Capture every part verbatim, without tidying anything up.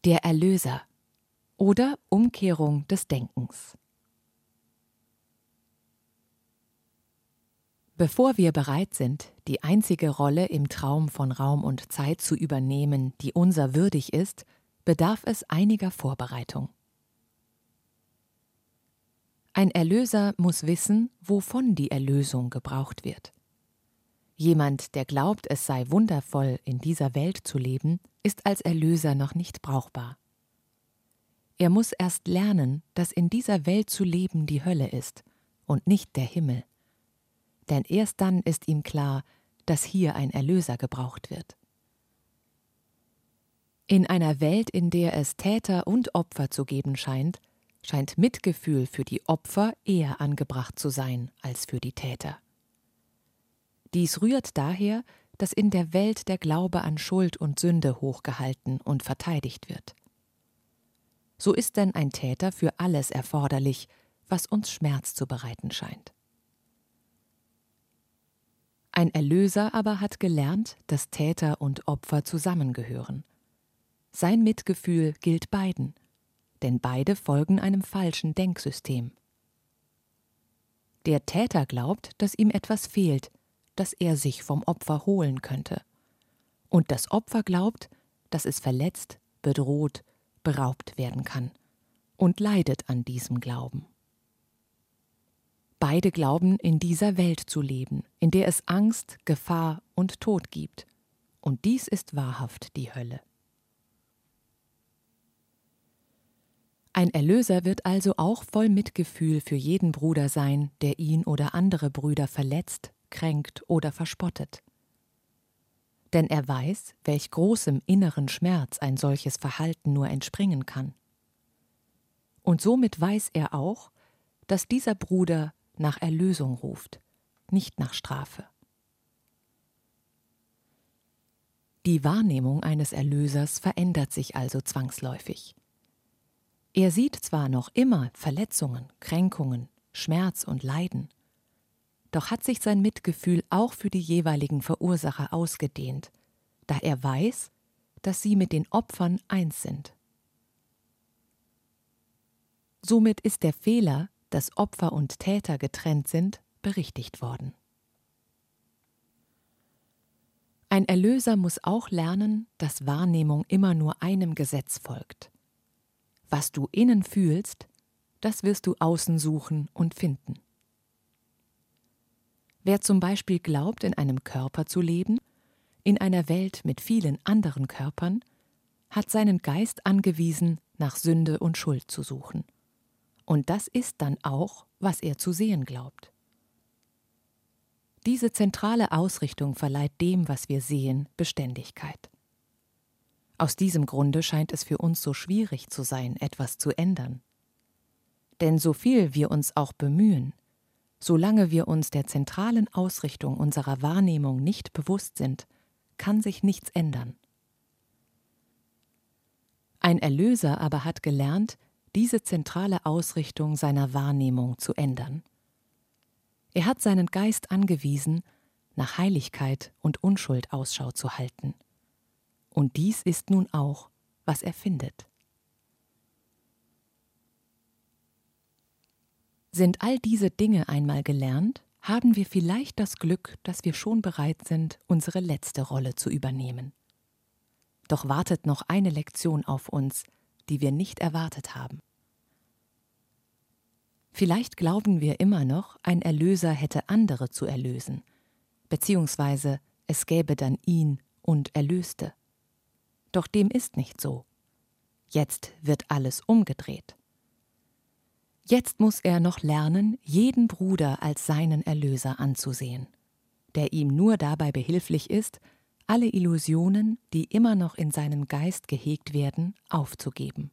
Der Erlöser oder Umkehrung des Denkens. Bevor wir bereit sind, die einzige Rolle im Traum von Raum und Zeit zu übernehmen, die unser würdig ist, bedarf es einiger Vorbereitung. Ein Erlöser muss wissen, wovon die Erlösung gebraucht wird. Jemand, der glaubt, es sei wundervoll, in dieser Welt zu leben, ist als Erlöser noch nicht brauchbar. Er muss erst lernen, dass in dieser Welt zu leben die Hölle ist und nicht der Himmel. Denn erst dann ist ihm klar, dass hier ein Erlöser gebraucht wird. In einer Welt, in der es Täter und Opfer zu geben scheint, scheint Mitgefühl für die Opfer eher angebracht zu sein als für die Täter. Dies rührt daher, dass in der Welt der Glaube an Schuld und Sünde hochgehalten und verteidigt wird. So ist denn ein Täter für alles erforderlich, was uns Schmerz zu bereiten scheint. Ein Erlöser aber hat gelernt, dass Täter und Opfer zusammengehören. Sein Mitgefühl gilt beiden, denn beide folgen einem falschen Denksystem. Der Täter glaubt, dass ihm etwas fehlt, das er sich vom Opfer holen könnte. Und das Opfer glaubt, dass es verletzt, bedroht, beraubt werden kann und leidet an diesem Glauben. Beide glauben, in dieser Welt zu leben, in der es Angst, Gefahr und Tod gibt. Und dies ist wahrhaft die Hölle. Ein Erlöser wird also auch voll Mitgefühl für jeden Bruder sein, der ihn oder andere Brüder verletzt, kränkt oder verspottet. Denn er weiß, welch großem inneren Schmerz ein solches Verhalten nur entspringen kann. Und somit weiß er auch, dass dieser Bruder nach Erlösung ruft, nicht nach Strafe. Die Wahrnehmung eines Erlösers verändert sich also zwangsläufig. Er sieht zwar noch immer Verletzungen, Kränkungen, Schmerz und Leiden, doch hat sich sein Mitgefühl auch für die jeweiligen Verursacher ausgedehnt, da er weiß, dass sie mit den Opfern eins sind. Somit ist der Fehler, dass Opfer und Täter getrennt sind, berichtigt worden. Ein Erlöser muss auch lernen, dass Wahrnehmung immer nur einem Gesetz folgt. Was du innen fühlst, das wirst du außen suchen und finden. Wer zum Beispiel glaubt, in einem Körper zu leben, in einer Welt mit vielen anderen Körpern, hat seinen Geist angewiesen, nach Sünde und Schuld zu suchen. Und das ist dann auch, was er zu sehen glaubt. Diese zentrale Ausrichtung verleiht dem, was wir sehen, Beständigkeit. Aus diesem Grunde scheint es für uns so schwierig zu sein, etwas zu ändern. Denn so viel wir uns auch bemühen, solange wir uns der zentralen Ausrichtung unserer Wahrnehmung nicht bewusst sind, kann sich nichts ändern. Ein Erlöser aber hat gelernt, diese zentrale Ausrichtung seiner Wahrnehmung zu ändern. Er hat seinen Geist angewiesen, nach Heiligkeit und Unschuld Ausschau zu halten. Und dies ist nun auch, was er findet. Sind all diese Dinge einmal gelernt, haben wir vielleicht das Glück, dass wir schon bereit sind, unsere letzte Rolle zu übernehmen. Doch wartet noch eine Lektion auf uns, die wir nicht erwartet haben. Vielleicht glauben wir immer noch, ein Erlöser hätte andere zu erlösen, beziehungsweise es gäbe dann ihn und Erlöste. Doch dem ist nicht so. Jetzt wird alles umgedreht. Jetzt muss er noch lernen, jeden Bruder als seinen Erlöser anzusehen, der ihm nur dabei behilflich ist, alle Illusionen, die immer noch in seinem Geist gehegt werden, aufzugeben.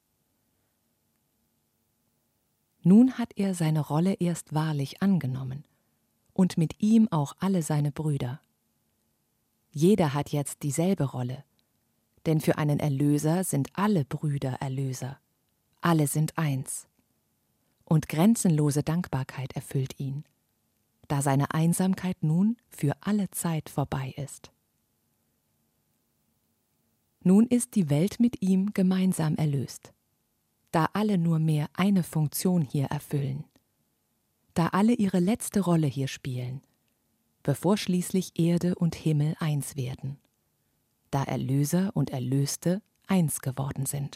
Nun hat er seine Rolle erst wahrlich angenommen und mit ihm auch alle seine Brüder. Jeder hat jetzt dieselbe Rolle, denn für einen Erlöser sind alle Brüder Erlöser, alle sind eins. Und grenzenlose Dankbarkeit erfüllt ihn, da seine Einsamkeit nun für alle Zeit vorbei ist. Nun ist die Welt mit ihm gemeinsam erlöst, da alle nur mehr eine Funktion hier erfüllen, da alle ihre letzte Rolle hier spielen, bevor schließlich Erde und Himmel eins werden, da Erlöser und Erlöste eins geworden sind.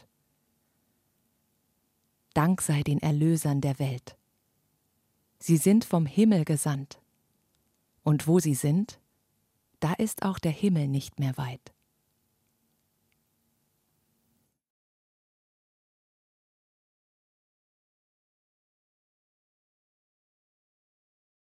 Dank sei den Erlösern der Welt. Sie sind vom Himmel gesandt. Und wo sie sind, da ist auch der Himmel nicht mehr weit.